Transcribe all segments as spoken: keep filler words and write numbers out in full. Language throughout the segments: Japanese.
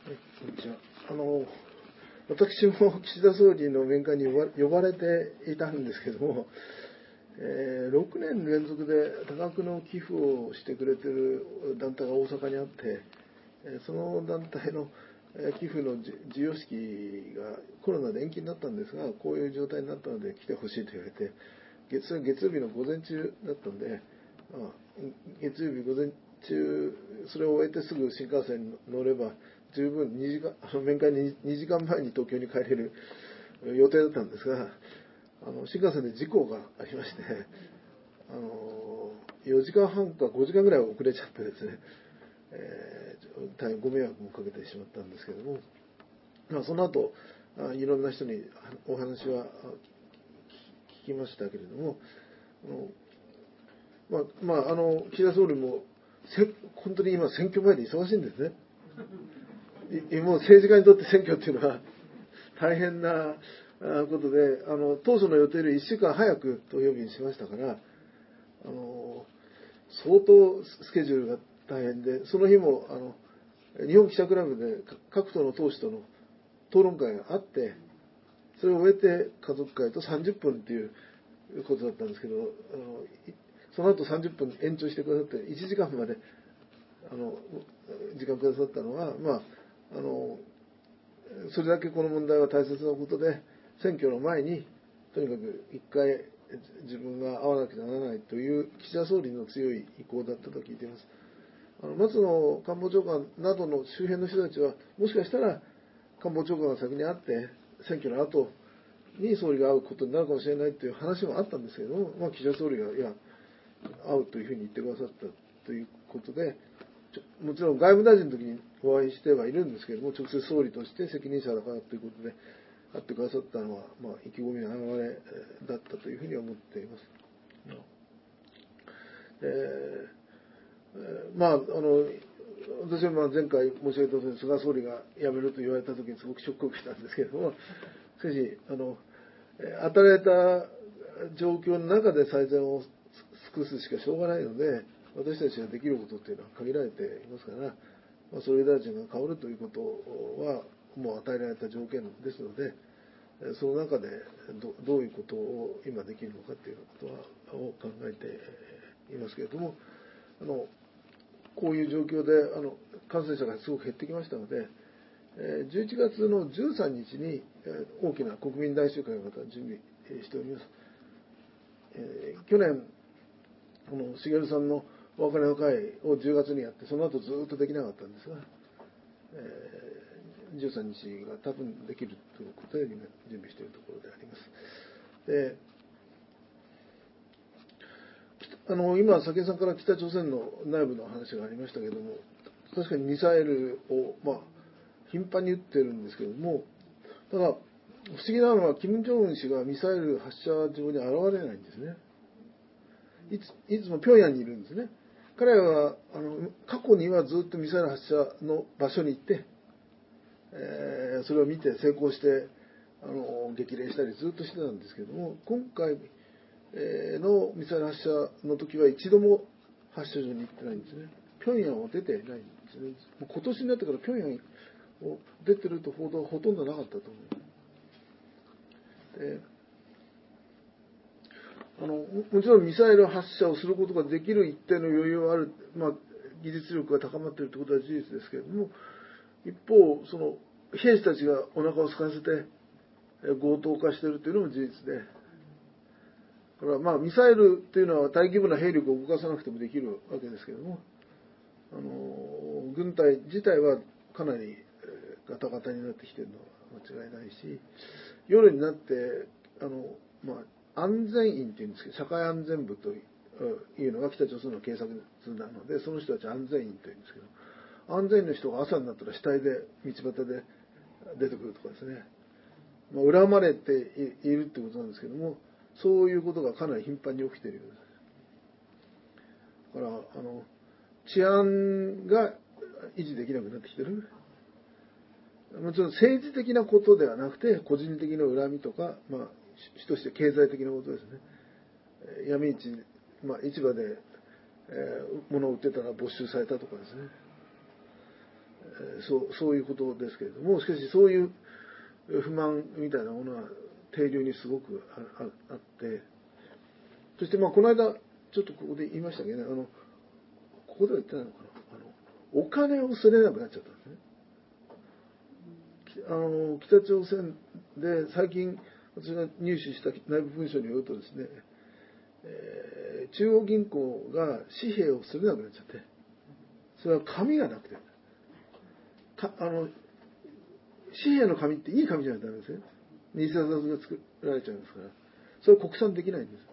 こんにちは。あの私も岸田総理の面会に呼ばれていたんですけども、えー、ろくねん連続で多額の寄付をしてくれている団体が大阪にあって、その団体の寄付の授与式がコロナで延期になったんですが、こういう状態になったので来てほしいと言われて、月、月曜日の午前中だったんで、まあ、月曜日午前中、それを終えてすぐ新幹線に乗れば、十分にじかん、あの面会ににじかんまえに東京に帰れる予定だったんですが、あの新幹線で事故がありまして、あのよじかんはんかごじかんぐらい遅れちゃってですね、えー、大変ご迷惑もかけてしまったんですけども、まあ、その後あいろんな人にお話は聞きましたけれども、まあまあ、あの岸田総理も本当に今選挙前で忙しいんですね。もう政治家にとって選挙っていうのは大変なことで、あの当初の予定よりいっしゅうかん早く投票日にしましたから、あの相当スケジュールが大変で、その日もあの日本記者クラブで各党の党首との討論会があって、それを終えて家族会とさんじゅっぷんっていうことだったんですけど、あのその後さんじゅっぷん延長してくださっていちじかんまであの時間くださったのは、まああのそれだけこの問題は大切なことで、選挙の前にとにかく一回自分が会わなきゃならないという岸田総理の強い意向だったと聞いています。あの松野官房長官などの周辺の人たちは、もしかしたら官房長官が先に会って選挙の後に総理が会うことになるかもしれないという話もあったんですけども、まあ、岸田総理がいや会うというふうに言ってくださったということで、もちろん外務大臣の時にお会いしてはいるんですけれども、直接総理として責任者だからということで会ってくださったのは、まあ、意気込みの表れだったというふうに思っています。えー、まああの私はまあ前回申し上げたとおり、菅総理が辞めると言われた時にすごくショックを受けたんですけれども、しかしあの与えられた状況の中で最善を尽くすしかしょうがないので、私たちができることっていうのは限られていますから、まあ、総理大臣が変わるということはもう与えられた条件ですので、その中で ど, どういうことを今できるのかということを考えていますけれども、あのこういう状況であの感染者がすごく減ってきましたので、じゅういちがつのじゅうさんにちに大きな国民大集会をまた準備しております。去年、この茂さんのお別れの会をじゅうがつにやって、その後ずっとできなかったんですが、じゅうさんにちが多分できるということで今準備しているところであります。であの今、先江さんから北朝鮮の内部の話がありましたけれども、確かにミサイルを、まあ、頻繁に撃ってるんですけれども、ただ、不思議なのは、金正恩氏がミサイル発射場に現れないんですね。いついつも平壌にいるんですね。彼はあの過去にはずっとミサイル発射の場所に行って、えー、それを見て成功してあの激励したりずっとしてたんですけども、今回のミサイル発射の時は一度も発射場に行ってないんですね。平壌を出てないんですね。今年になってから平壌を出てると報道はほとんどなかったと思う。であのもちろんミサイル発射をすることができる一定の余裕はある、まあ、技術力が高まっているということは事実ですけれども、一方その兵士たちがお腹を空かせて強盗化しているというのも事実で、だからまあミサイルというのは大規模な兵力を動かさなくてもできるわけですけれども、あの軍隊自体はかなりガタガタになってきているのは間違いないし、夜になってあの、まあ、安全員というんですけど、社会安全部というのが北朝鮮の警察なので、その人たちは安全員というんですけど、安全員の人が朝になったら死体で道端で出てくるとかですね、まあ、恨まれているということなんですけども、そういうことがかなり頻繁に起きているようです。だからあの治安が維持できなくなってきている。もちろん政治的なことではなくて、個人的な恨みとか、まあ、主として経済的なことですね。闇市、まあ、市場で、えー、物を売ってたら没収されたとかですね。 そう、そういうことですけれども、しかしそういう不満みたいなものは定流にすごく あ, あ, あって、そしてまあこの間ちょっとここで言いましたけどね、あのここでは言ってないのかな、あのお金をすれなくなっちゃったんですね。あの北朝鮮で最近私が入手した内部文書によるとですね、えー、中央銀行が紙幣をすれなくなっちゃって、それは紙がなくて、かあの紙幣の紙っていい紙じゃないとダメですよ。偽札が作られちゃいますから、それは国産できないんです。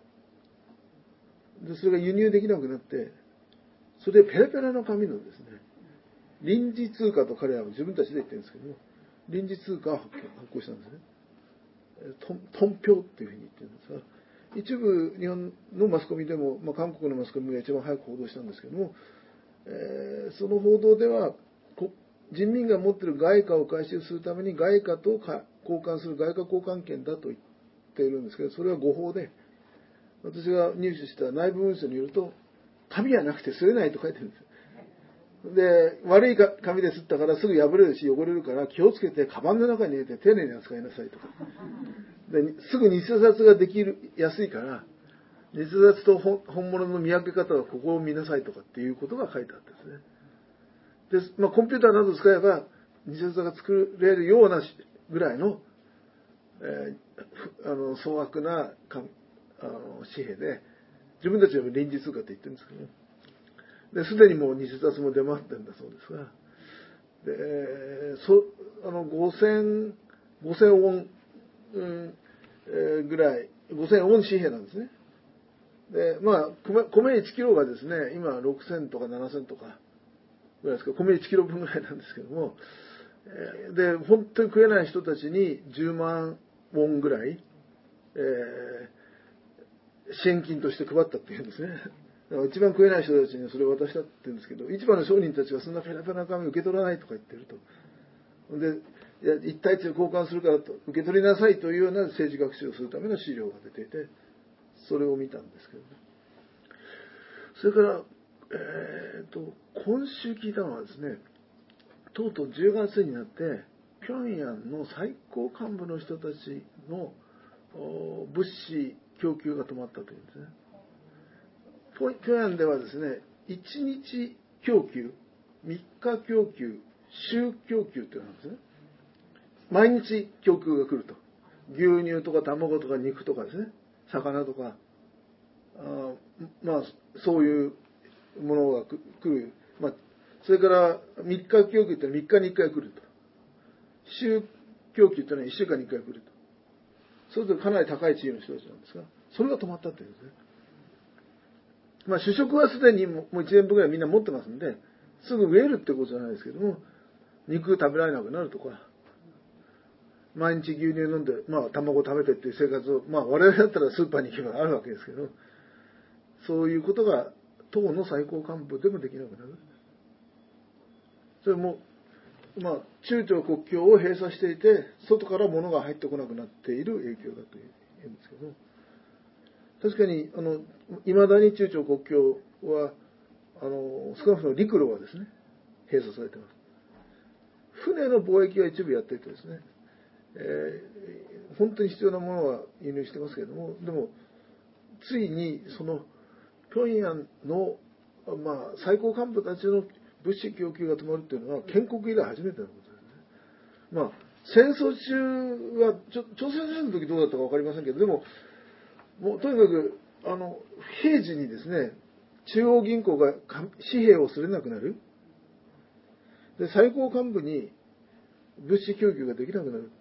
でそれが輸入できなくなって、それでペラペラの紙のですね、臨時通貨と彼らは自分たちで言ってるんですけども、臨時通貨を発行したんですね。トンピョウっていうふうに言ってるんですが、一部日本のマスコミでも、まあ、韓国のマスコミが一番早く報道したんですけども、えー、その報道では人民が持っている外貨を回収するために外貨と交換する外貨交換権だと言っているんですけど、それは誤報で、私が入手した内部文書によると、紙はなくて擦れないと書いてるんです。で、悪い紙で吸ったからすぐ破れるし汚れるから気をつけてカバンの中に入れて丁寧に扱いなさいとか。ですぐ偽札ができるやすいから、偽札と本物の見分け方はここを見なさいとかっていうことが書いてあったんですね。で、まあ、コンピューターなど使えば偽札が作れるようなぐらいの、えー、あの粗悪なあの紙幣で、自分たちは臨時通貨って言ってるんですけどね。すでにもう偽札も出回ってるんだそうですが、でそあのごせん、ごせんウォン、うんえー、ぐらい、ごせんウォン紙幣なんですね。で、まあ、米、米いちキロがですね、今ろくせんとかななせんとかぐらいですか、米いちキロぶんぐらいなんですけども、えー、で、本当に食えない人たちにじゅうまんウォンぐらい、えー、支援金として配ったっていうんですね。一番食えない人たちにそれを渡したって言うんですけど、市場の商人たちはそんなペラペラな紙を受け取らないとか言ってると。で、いや一対一で交換するからと受け取りなさいというような政治学習をするための資料が出ていて、それを見たんですけどね。それから、えーと、今週聞いたのはですね、とうとうじゅうがつになって、平壌の最高幹部の人たちの物資供給が止まったというんですね。平壌ではですね、いちにち供給、みっか供給、週供給っていうのがあるんですね。毎日供給が来ると。牛乳とか卵とか肉とかですね、魚とか、あまあそういうものが来る。まあ、それからみっか供給ってのはみっかにいっかい来ると。週供給ってのはいっしゅうかんにいっかい来ると。そうするとかなり高い地位の人たちなんですが、それが止まったっていうんですね。まあ、主食はすでにもういちねんぶんぐらいみんな持ってますんで、すぐ飢えるってことじゃないですけども、肉食べられなくなるとか、毎日牛乳飲んで、まあ、卵食べてっていう生活を、まあ、我々だったらスーパーに行けばあるわけですけど、そういうことが党の最高幹部でもできなくなる。それも、まあ、中朝国境を閉鎖していて、外から物が入ってこなくなっている影響だというんですけど、確かに、あの、未だに中朝国境は、あの、少なくとも陸路はですね、閉鎖されています。船の貿易は一部やっていてですね、えー、本当に必要なものは輸入してますけれども、でも、ついに、その、平壌の、まあ、最高幹部たちの物資供給が止まるっていうのは、建国以来初めてのことですね。まあ、戦争中は、ちょ朝鮮戦争の時どうだったか分かりませんけど、でも、もうとにかく、あの、平時にですね、中央銀行が紙幣をすれなくなる。で、最高幹部に物資供給ができなくなる。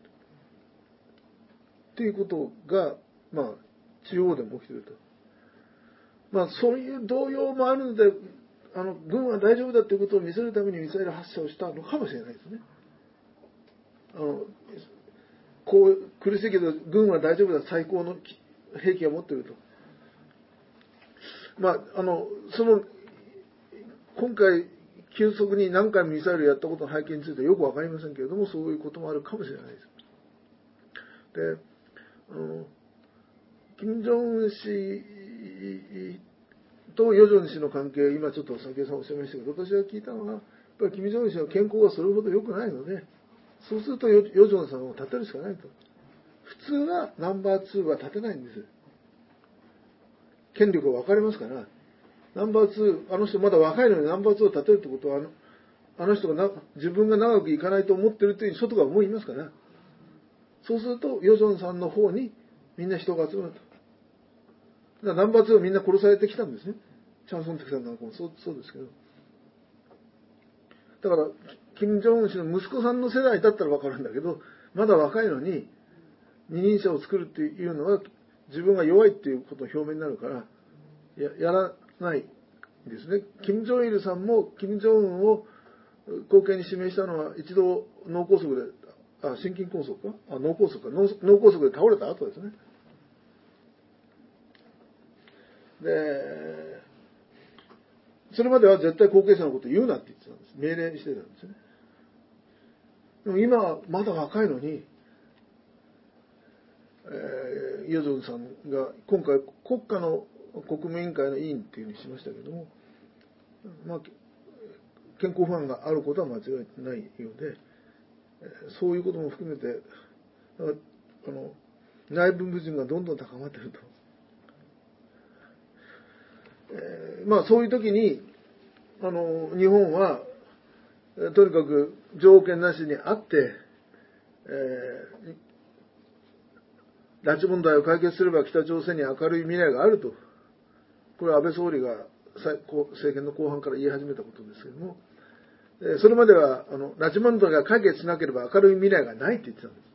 っていうことが、まあ、中央でも起きていると。まあ、そういう動揺もあるので、あの、軍は大丈夫だということを見せるためにミサイル発射をしたのかもしれないですね。あの、こう、苦しいけど、軍は大丈夫だ、最高の兵器を持っていると。まあ、あの、その、今回、急速に何回もミサイルやったことの背景についてはよくわかりませんけれども、そういうこともあるかもしれないです。で、あの、金正恩氏と与正氏の関係、今ちょっと先ほどおっしゃいましたけど、私が聞いたのは、やっぱり金正恩氏は健康がそれほど良くないので、そうするとヨジョンさんを立てるしかないと。普通はナンバーツーは立てないんです。権力が分かれますから、ナンバーツー、あの人まだ若いのにナンバーツーを立てるってことは、あのあの人がな自分が長くいかないと思ってるという外が思いますから、そうするとヨジョンさんの方にみんな人が集まると。だからナンバーツーはみんな殺されてきたんですね。チャンソンテクさんなんかもそう、そうですけど。だから、金正恩氏の息子さんの世代だったら分かるんだけど、まだ若いのに二人者を作るっていうのは自分が弱いっていうことの表明になるから、や、やらないんですね。金正日さんも金正恩を後継に指名したのは一度脳梗塞で、あ、心筋梗塞かあ、脳梗塞か脳、脳梗塞で倒れた後ですね。で、それまでは絶対後継者のことを言うなって言ってたんです。命令してたんですよね。でも今はまだ若いのに、えー、ヨジョンさんが今回国家の国務委員会の委員っていうふうにしましたけども、まあ、健康不安があることは間違いないようで、そういうことも含めて、あの内部矛盾がどんどん高まっていると。えー、まあそういう時にあの日本はとにかく条件なしにあって、えー、拉致問題を解決すれば北朝鮮に明るい未来があると、これは安倍総理が政権の後半から言い始めたことですけども、それまではあの拉致問題が解決しなければ明るい未来がないって言ってたんです。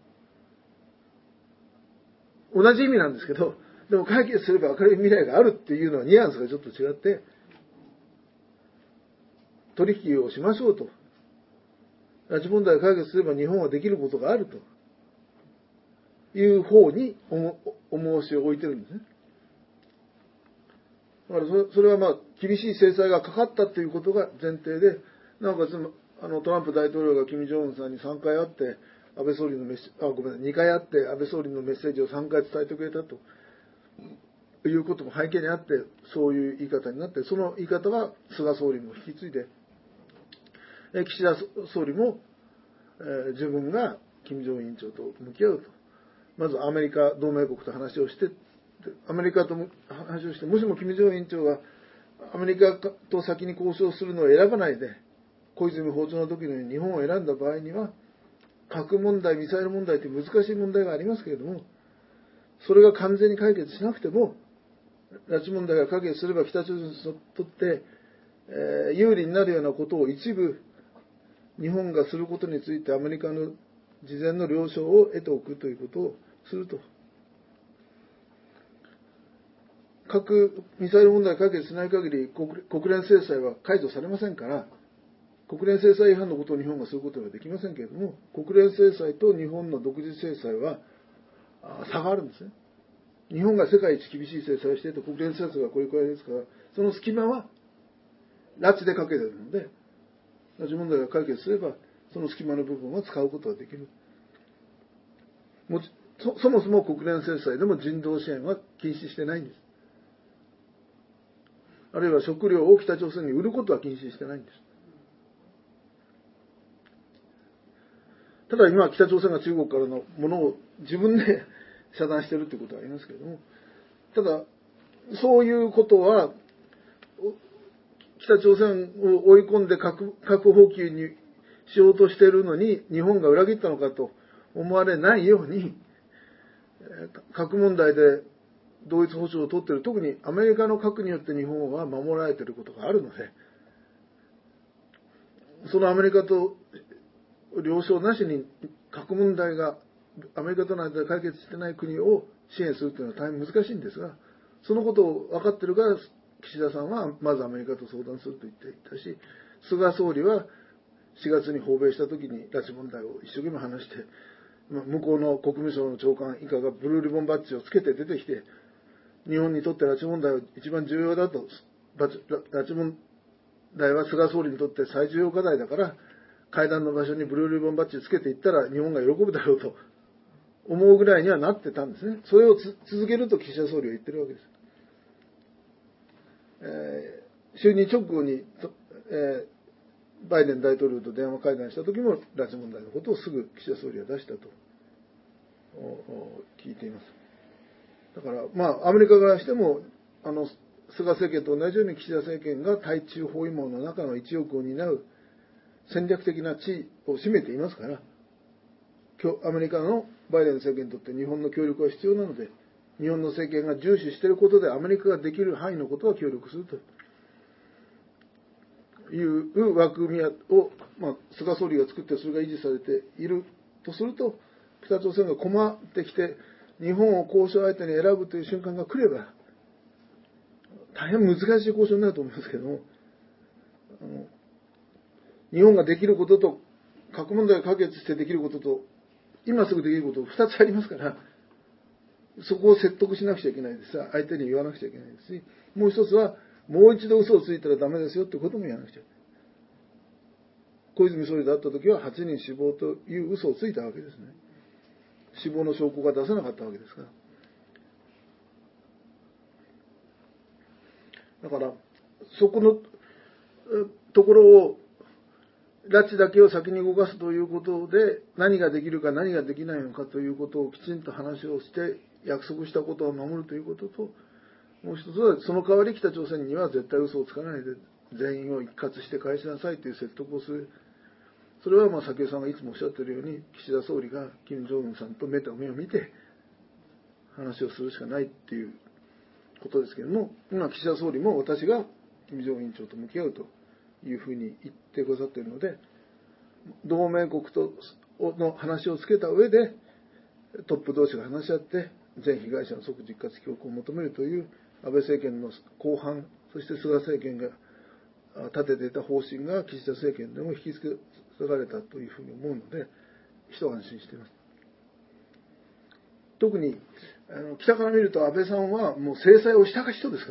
同じ意味なんですけど、でも解決すれば明るい未来があるっていうのはニュアンスがちょっと違って、取引をしましょうと。拉致問題を解決すれば日本はできることがあるという方に重しを置いてるんですね。だからそれはまあ厳しい制裁がかかったということが前提で、なおかつあのトランプ大統領が金正恩さんにさんかい会って安倍総理のメッセージ、あ、ごめんなさい、にかい会って安倍総理のメッセージをさんかい伝えてくれたということも背景にあって、そういう言い方になって、その言い方は菅総理も引き継いで、岸田総理も、えー、自分が金正恩委員長と向き合うと。まずアメリカ同盟国と話をして、アメリカと話をして、もしも金正恩委員長がアメリカと先に交渉するのを選ばないで、小泉訪朝の時のように日本を選んだ場合には、核問題、ミサイル問題という難しい問題がありますけれども、それが完全に解決しなくても、拉致問題が解決すれば北朝鮮にとって、えー、有利になるようなことを一部日本がすることについてアメリカの事前の了承を得ておくということをすると。核ミサイル問題解決しない限り 国, 国連制裁は解除されませんから、国連制裁違反のことを日本がすることはできませんけれども、国連制裁と日本の独自制裁は差があるんですね。日本が世界一厳しい制裁をしていて、国連制裁がこれくらいですから、その隙間は拉致でかけているので、拉致問題が解決すれば、その隙間の部分を使うことができる。もち そ, そもそも国連制裁でも人道支援は禁止してないんです。あるいは食料を北朝鮮に売ることは禁止してないんです。ただ今、北朝鮮が中国からのものを自分で遮断しているということはありますけれども、ただ、そういうことは、北朝鮮を追い込んで 核, 核放棄にしようとしているのに日本が裏切ったのかと思われないように、核問題で同一保障を取っている、特にアメリカの核によって日本は守られていることがあるので、そのアメリカと了承なしに核問題がアメリカとの間で解決していない国を支援するというのは大変難しいんですが、そのことを分かっているから岸田さんはまずアメリカと相談すると言っていたし、菅総理はしがつに訪米した時に拉致問題を一生懸命話して、向こうの国務省の長官以下がブルーリボンバッジをつけて出てきて、日本にとって拉致問題は一番重要だと、拉致問題は菅総理にとって最重要課題だから、会談の場所にブルーリボンバッジをつけていったら日本が喜ぶだろうと思うぐらいにはなってたんですね。それを続けると岸田総理は言ってるわけです。えー、就任直後に、えバイデン大統領と電話会談した時も拉致問題のことをすぐ岸田総理は出したと聞いています。だからまあアメリカからしてもあの菅政権と同じように岸田政権が対中包囲網の中の一翼を担う戦略的な地位を占めていますから、アメリカのバイデン政権にとって日本の協力は必要なので、日本の政権が重視していることでアメリカができる範囲のことは協力するという枠組みを、まあ、菅総理が作ってそれが維持されているとすると、北朝鮮が困ってきて日本を交渉相手に選ぶという瞬間が来れば大変難しい交渉になると思いますけども、あの日本ができることと核問題を解決してできることと今すぐできることふたつありますから、そこを説得しなくちゃいけないです相手に言わなくちゃいけないですし、もう一つはもう一度嘘をついたらダメですよってことも言わなくちゃいけない。小泉総理と会った時ははちにん死亡という嘘をついたわけですね。死亡の証拠が出せなかったわけですから。だからそこのところを拉致だけを先に動かすということで何ができるか何ができないのかということをきちんと話をして約束したことを守るということと、もう一つはその代わり北朝鮮には絶対嘘をつかないで全員を一括して返しなさいという説得をする。それはまあ先ほどさんがいつもおっしゃっているように岸田総理が金正恩さんと目と目を見て話をするしかないっていうことですけれども、今岸田総理も私が金正恩委員長と向き合うというふうに言ってくださっているので、同盟国との話をつけた上でトップ同士が話し合って全被害者の即実活帰国を求めるという安倍政権の後半、そして菅政権が立てていた方針が岸田政権でも引き継がれたというふうに思うので一安心しています。特にあの北から見ると安倍さんはもう制裁をした人ですから、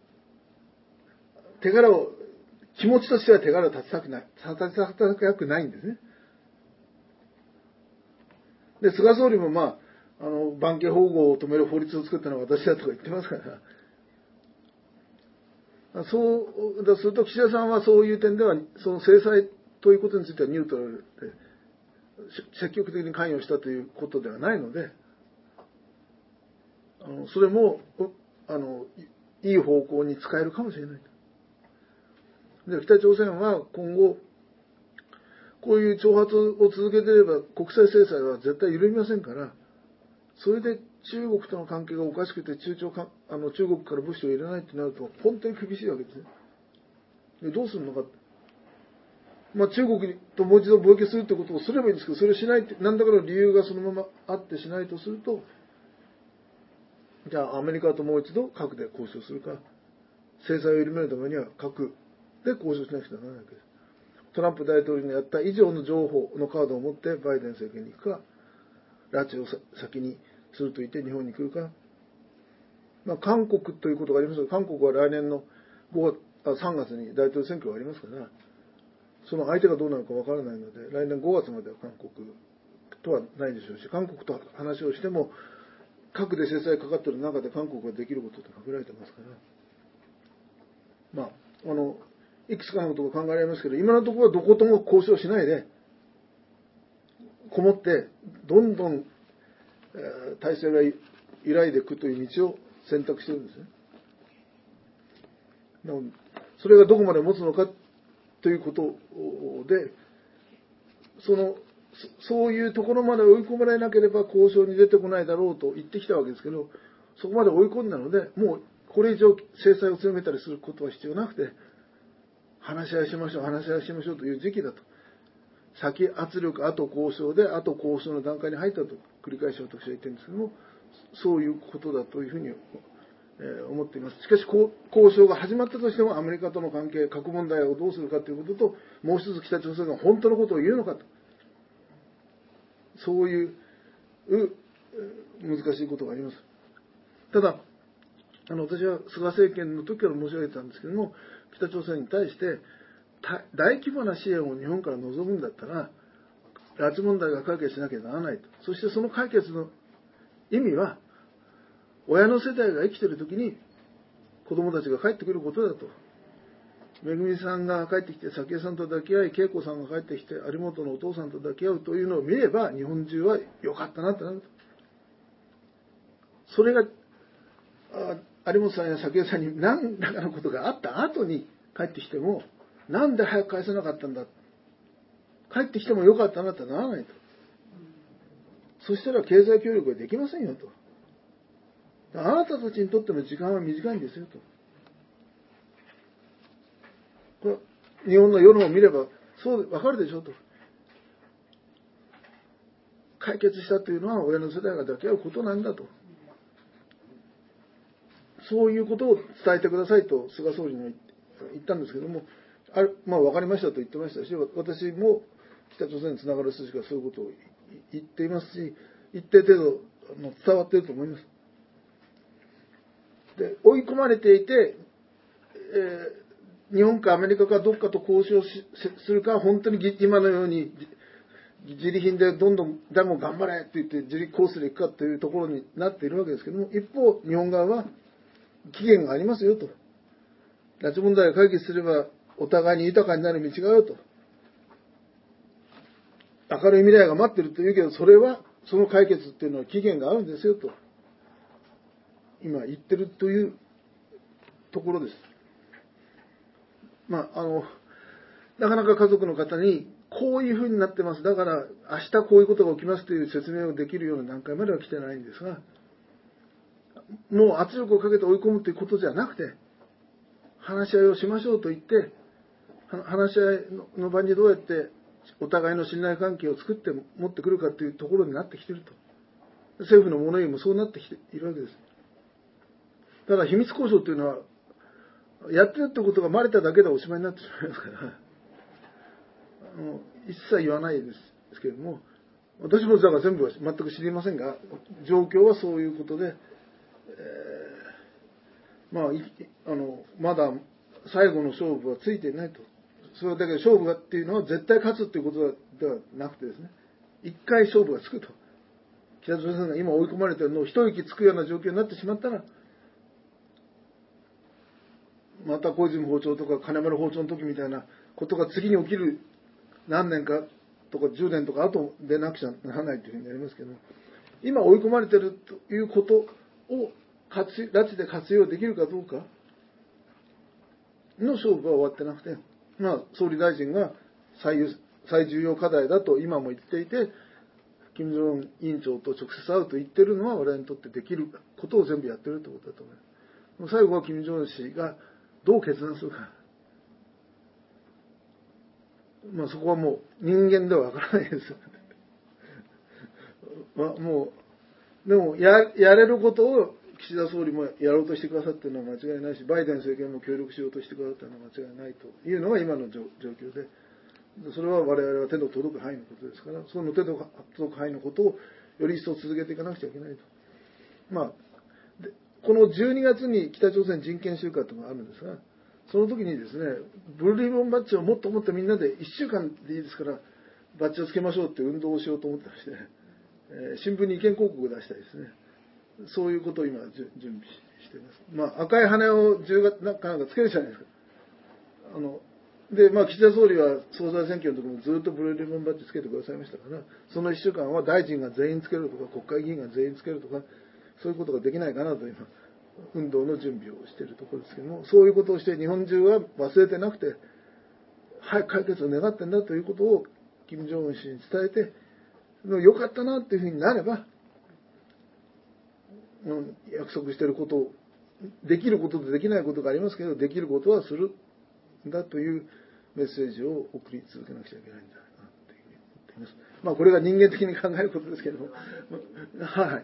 手柄を気持ちとしては手柄を立てたくない、立てたくないんですね。で、菅総理もまあ、あの、番犬保護を止める法律を作ったのは私だとか言ってますから、そうだすると岸田さんはそういう点では、その制裁ということについてはニュートラルで、積極的に関与したということではないので、あのそれも、あの、いい方向に使えるかもしれない。で北朝鮮は今後こういう挑発を続けていれば国際制裁は絶対緩みませんから、それで中国との関係がおかしくて中朝かあの中国から物資を入れないってなると本当に厳しいわけですね。でどうするのか、まあ、中国ともう一度貿易するってことをすればいいんですけど、それをしないって何らかの理由がそのままあってしないとすると、じゃあアメリカともう一度核で交渉するか、制裁を緩めるためには核で交渉しなくちゃならないわけです。トランプ大統領のやった以上の情報のカードを持ってバイデン政権に行くか、拉致を先にすると言って日本に来るか、まあ、韓国ということがありますが、韓国は来年のごがつあさんがつに大統領選挙がありますから、その相手がどうなるかわからないので、来年ごがつまでは韓国とはないでしょうし、韓国と話をしても核で制裁かかっている中で韓国ができることって限られてますから、まああのいくつかのことが考えられますけど、今のところはどことも交渉しないでこもってどんどん、えー、体制が揺らいでいくという道を選択しているんですね。なのでそれがどこまで持つのかということで、そのそういうところまで追い込まれなければ交渉に出てこないだろうと言ってきたわけですけど、そこまで追い込んだので、もうこれ以上制裁を強めたりすることは必要なくて、話し合いしましょう、話し合いしましょうという時期だと。先圧力、後交渉で、後交渉の段階に入ったと繰り返し私は言ってるんですけども、そういうことだというふうに思っています。しかし、交渉が始まったとしても、アメリカとの関係、核問題をどうするかということと、もう一つ北朝鮮が本当のことを言うのかと。そういう難しいことがあります。ただ、あの私は菅政権の時から申し上げてたんですけども、北朝鮮に対して大規模な支援を日本から望むんだったら、拉致問題が解決しなきゃならないと。そしてその解決の意味は、親の世代が生きている時に子供たちが帰ってくることだとめぐみさんが帰ってきて、早紀江さんと抱き合い、恵子さんが帰ってきて、有本のお父さんと抱き合うというのを見れば、日本中は良かったなってなると。それが、あ有本さんや早紀江さんに何らかのことがあった後に帰ってきても、なんで早く返せなかったんだ。帰ってきても良かったなってならないと。そしたら経済協力はできませんよと。あなたたちにとっての時間は短いんですよと。これ日本の世論を見ればそうわかるでしょと。解決したというのは親の世代が抱き合うことなんだと。そういうことを伝えてくださいと菅総理に言ったんですけども、あまあ分かりましたと言ってましたし、私も北朝鮮につながる筋がそういうことを言っていますし、一定程度伝わっていると思います。で追い込まれていて、えー、日本かアメリカかどっかと交渉するか、本当に今のように自利品でどんどん誰も頑張れって言って自力コースでいくかというところになっているわけですけども、一方日本側は期限がありますよと。拉致問題を解決すればお互いに豊かになる道があると。明るい未来が待っているというけど、それはその解決っていうのは期限があるんですよと今言ってるというところです。まああのなかなか家族の方にこういうふうになってます、だから明日こういうことが起きますという説明をできるような段階までは来てないんですが、もう圧力をかけて追い込むということじゃなくて、話し合いをしましょうと言って、話し合いの場にどうやってお互いの信頼関係を作って持ってくるかというところになってきていると。政府の物言いもそうなってきているわけです。ただ秘密交渉というのはやってるってことがバレただけでおしまいになってしまいますからあの一切言わないですけれども、私もだから全部は全く知りませんが、状況はそういうことで、えー、まああのまだ最後の勝負はついていないと。それだけど勝負がっていうのは絶対勝つっていうことではなくてですね、一回勝負がつくと。北朝鮮が今追い込まれているのを一息つくような状況になってしまったら、また小泉訪朝とか金丸訪朝の時みたいなことが次に起きる何年かとかじゅうねんとか後でなくちゃならないというふうになりますけど、今追い込まれているということを活拉致で活用できるかどうかの勝負は終わってなくて、まあ、総理大臣が 最, 最重要課題だと今も言っていて、金正恩委員長と直接会うと言っているのは我々にとってできることを全部やっているということだと思います。最後は金正恩氏がどう決断するか、まあ、そこはもう人間ではわからないです。まあ、もうでも や, やれることを岸田総理もやろうとしてくださっているのは間違いないし、バイデン政権も協力しようとしてくださっているのは間違いないというのが今の状況で、それは我々は手の届く範囲のことですから、その手の届く範囲のことをより一層続けていかなくちゃいけないと。まあ、でこのじゅうにがつに北朝鮮人権週間というのがあるんですが、その時にですね、ブルーリボンバッジをもっともっとみんなでいっしゅうかんでいいですからバッジをつけましょうって運動をしようと思ってまして、えー、新聞に意見広告を出したりですね、そういうことを今準備しています。まあ、赤い羽をじゅうがつなんかつけるじゃないですか。あので、まあ、岸田総理は総裁選挙の時もずっとブルーリボンバッジつけてくださいましたから、そのいっしゅうかんは大臣が全員つけるとか、国会議員が全員つけるとか、そういうことができないかなと今、運動の準備をしているところですけども、そういうことをして日本中は忘れてなくて、早く解決を願ってんだということを金正恩氏に伝えて、よかったなっていうふうになれば、約束していることを、できることとできないことがありますけど、できることはするんだというメッセージを送り続けなくちゃいけないんだなというふうに思っています。まあこれが人間的に考えることですけども、はい。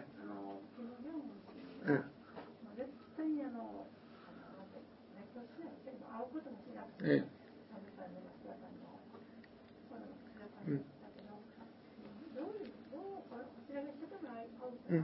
ええ。うん。うん。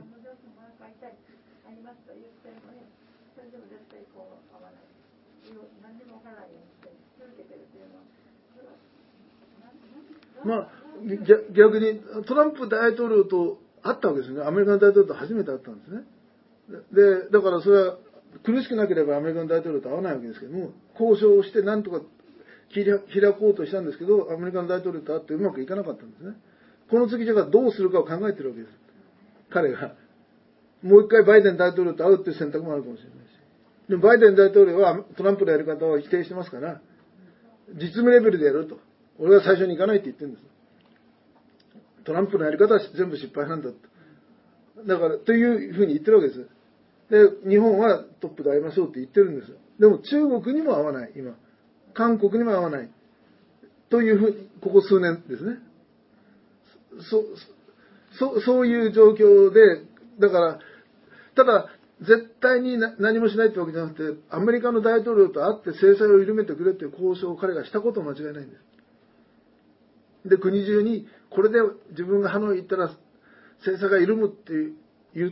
まあ、逆にトランプ大統領と会ったわけですね。アメリカの大統領と初めて会ったんですね。で、だからそれは苦しくなければアメリカの大統領と会わないわけですけども、交渉をしてなんとか開こうとしたんですけど、アメリカの大統領と会ってうまくいかなかったんですね。この次じゃあどうするかを考えてるわけです。彼が。もう一回バイデン大統領と会うっていう選択もあるかもしれないし。でもバイデン大統領はトランプのやり方を否定してますから、実務レベルでやると。俺は最初に行かないって言ってるんです。トランプのやり方は全部失敗なんだと。だから、というふうに言ってるわけです。で、日本はトップで会いましょうって言ってるんです。でも中国にも会わない、今。韓国にも会わない。というふうに、ここ数年ですね。そ、そ、そういう状況で、だから、ただ、絶対に何もしないってわけじゃなくて、アメリカの大統領と会って制裁を緩めてくれっていう交渉を彼がしたことは間違いないんです。で、国中に、これで自分がハノイ行ったら制裁が緩むって言って、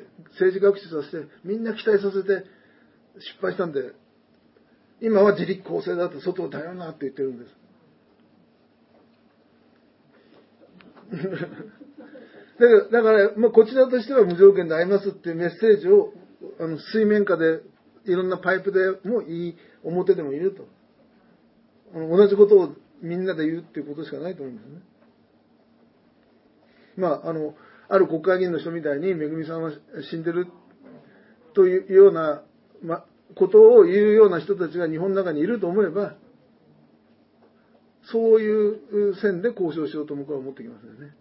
政治学習させて、みんな期待させて失敗したんで、今は自力更生だと外を頼るなって言ってるんです。だから、だからまあ、こちらとしては無条件で会いますっていうメッセージをあの水面下でいろんなパイプでもいい、表でも言うと。あの同じことをみんなで言うっていうことしかないと思うんですね。まあ、あの、ある国会議員の人みたいに、めぐみさんは死んでるというような、ま、ことを言うような人たちが日本の中にいると思えば、そういう線で交渉しようと僕は思ってきますよね。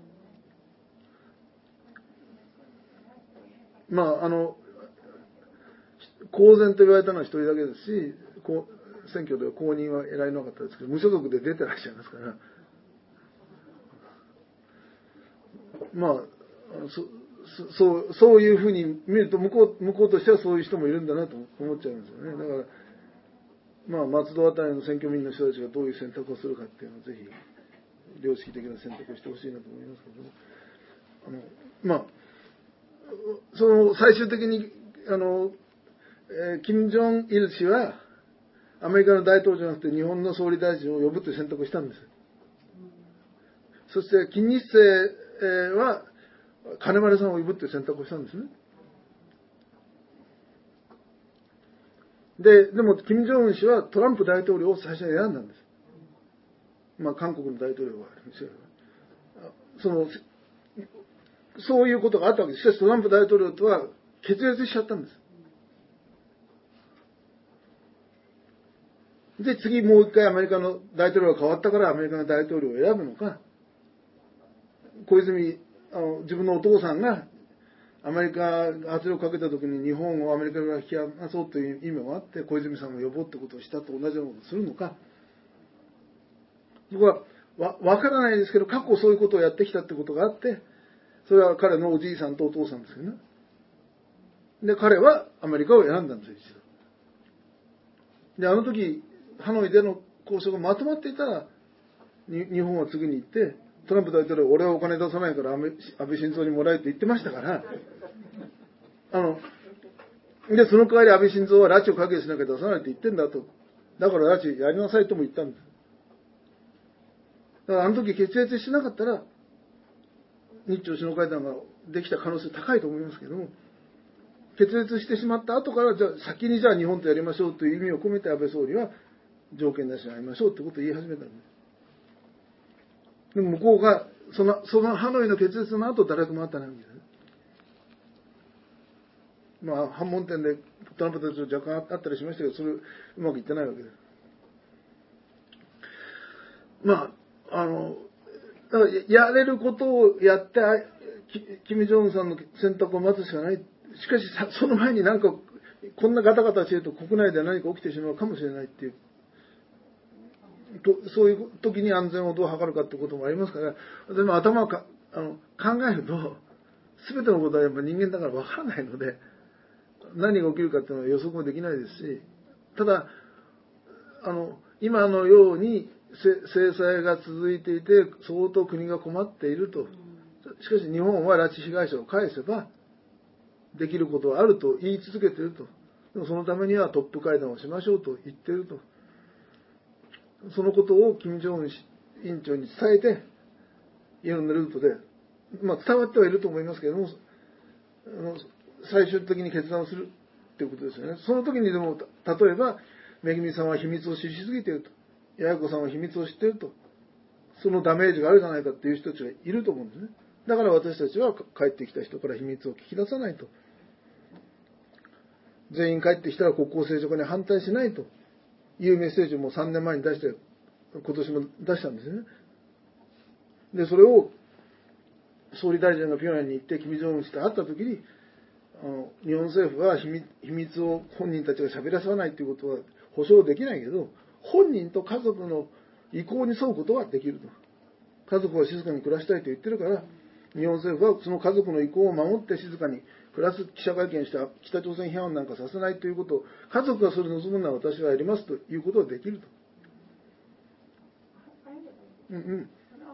まあ、あの、公然と言われたのは一人だけですし、こう選挙では公認は得られなかったですけど、無所属で出てらっしゃいますから、まあ、そそうそういうふうに見ると向こう、向こうとしてはそういう人もいるんだなと思っちゃいますよね。だから、まあ、松戸あたりの選挙民の人たちがどういう選択をするかっていうのをぜひ、良識的な選択をしてほしいなと思いますけども、あのまあ、その最終的に、あの、えー、金正日氏は、アメリカの大統領じゃなくて日本の総理大臣を呼ぶという選択をしたんです。そして、金日成は、金丸さんを呼ぶという選択をしたんですね。で、でも、金正恩氏はトランプ大統領を最初に選んだんです。まあ、韓国の大統領は、その、そういうことがあったわけです。しかし、トランプ大統領とは決裂しちゃったんです。で、次もう一回アメリカの大統領が変わったからアメリカの大統領を選ぶのか、小泉、あの自分のお父さんがアメリカが圧力をかけた時に日本をアメリカから引き離そうという意味もあって小泉さんを呼ぼうってことをしたと同じようなことをするのか、僕はわ分からないですけど、過去そういうことをやってきたってことがあって、それは彼のおじいさんとお父さんですけどね。で、彼はアメリカを選んだんですよ、一度。で、あの時、ハノイでの交渉がまとまっていたら、日本は次に行って、トランプ大統領、俺はお金出さないから安倍晋三にもらえって言ってましたから、あの、で、その代わり安倍晋三は拉致を可決しなきゃ出さないって言ってんだと。だから拉致やりなさいとも言ったんです。だからあの時決裂しなかったら、日朝首脳会談ができた可能性高いと思いますけども、決裂してしまった後から、じゃあ先にじゃあ日本とやりましょうという意味を込めて安倍総理は条件なしに会いましょうってことを言い始めたんです。でも向こうが、その、そのハノイの決裂の後、誰とも会ってないんですね。まあ、反問店でトランプたちと若干あったりしましたけど、それうまくいってないわけです。まあ、あの、だからやれることをやって、キム・ジョンウンさんの選択を待つしかない。しかし、その前になんか、こんなガタガタしてると国内で何か起きてしまうかもしれないっていう。とそういう時に安全をどう図るかってこともありますから、でも頭をかあの考えると、全てのことはやっぱ人間だから分からないので、何が起きるかっていうのは予測もできないですし、ただ、あの今のように制裁が続いていて、相当国が困っていると。しかし日本は拉致被害者を返せば、できることはあると言い続けていると。でもそのためにはトップ会談をしましょうと言っていると。そのことを金正恩委員長に伝えて、いろんなルートで、まあ、伝わってはいると思いますけれども、最終的に決断をするっていうことですよね。その時にでも、例えば、めぐみさんは秘密を知りすぎていると。ややこさんは秘密を知っていると。そのダメージがあるじゃないかっていう人たちがいると思うんですね。だから私たちは帰ってきた人から秘密を聞き出さないと。全員帰ってきたら国交正常化に反対しないというメッセージをもうさんねんまえに出して、今年も出したんですよね。で、それを総理大臣が平壌に行って金正恩氏と会った時に、あの日本政府は秘密、秘密を本人たちが喋らさないということは保証できないけど、本人と家族の意向に沿うことはできると。家族は静かに暮らしたいと言ってるから、日本政府はその家族の意向を守って静かに暮らす記者会見して北朝鮮批判なんかさせないということを、家族がそれを望むなら私はやりますということはできると。うんうん。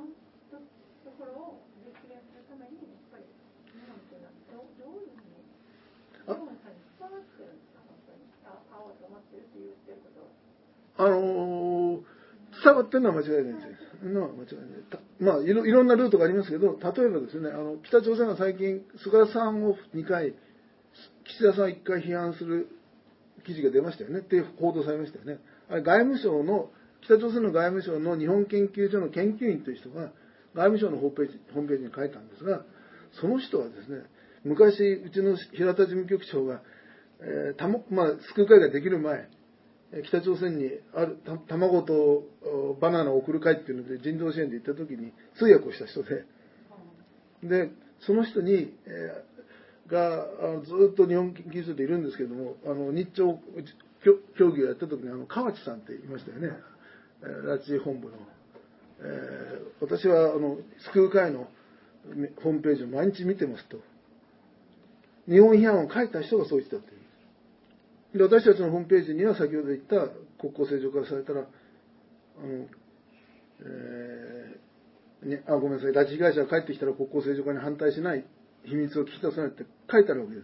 あのー、伝わってるのは間違いないんですよ。のは間違いない。まあいろ、いろんなルートがありますけど、例えばですね、あの北朝鮮が最近、菅さんをにかい、岸田さんをいっかい批判する記事が出ましたよねって報道されましたよね。あれ外務省の、北朝鮮の外務省の日本研究所の研究員という人が、外務省のホームページ、ホームページに書いたんですが、その人はですね、昔、うちの平田事務局長が、えーたもまあ、救う会ができる前、北朝鮮にある卵とバナナを送る会っていうので人道支援で行った時に通訳をした人で、でその人に、えー、がずっと日本研究所でいるんですけども、あの日朝協議をやった時にあの河内さんっていましたよね、拉致本部の、えー、私はあの救う会のホームページを毎日見てますと、日本批判を書いた人がそう言ってたっていう。で私たちのホームページには先ほど言った国交正常化されたら、あの、えーね、あごめんなさい、拉致被害者が帰ってきたら国交正常化に反対しない、秘密を聞き出さないって書いてあるわけです。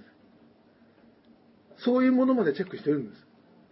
そういうものまでチェックしてるんです。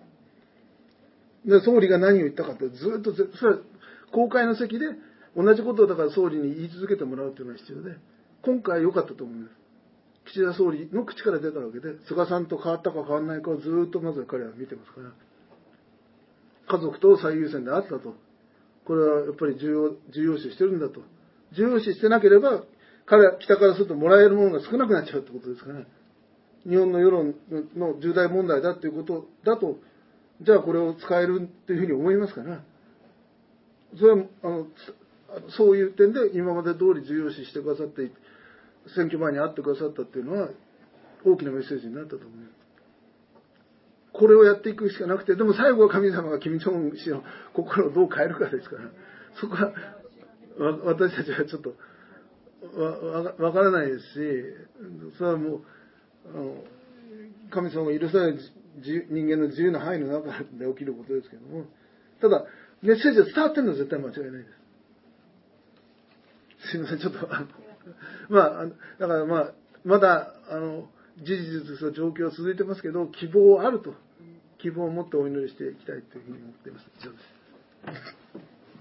で総理が何を言ったかってずっと、それは公開の席で同じことをだから総理に言い続けてもらうというのが必要で、今回良かったと思います。岸田総理の口から出たわけで、菅さんと変わったか変わらないかをずっとまず彼は見てますから、家族と最優先であったと。これはやっぱり重要、重要視してるんだと。重要視してなければ、彼は北からするともらえるものが少なくなっちゃうってことですからね。日本の世論の重大問題だっていうことだと、じゃあこれを使えるっていうふうに思いますから、それはあのそういう点で今まで通り重要視してくださって、選挙前に会ってくださったっていうのは大きなメッセージになったと思います。これをやっていくしかなくて、でも最後は神様が金正恩氏の心をどう変えるかですから、そこは私たちはちょっとわ, わ, わからないですし、それはもうあの神様が許される人間の自由な範囲の中で起きることですけども、ただメッセージが伝わってるのは絶対間違いないです。すいません、ちょっとあのまあだからまあまだあの事実と状況は続いてますけど、希望あると、希望を持ってお祈りしていきたいというふうに思っています。以上です。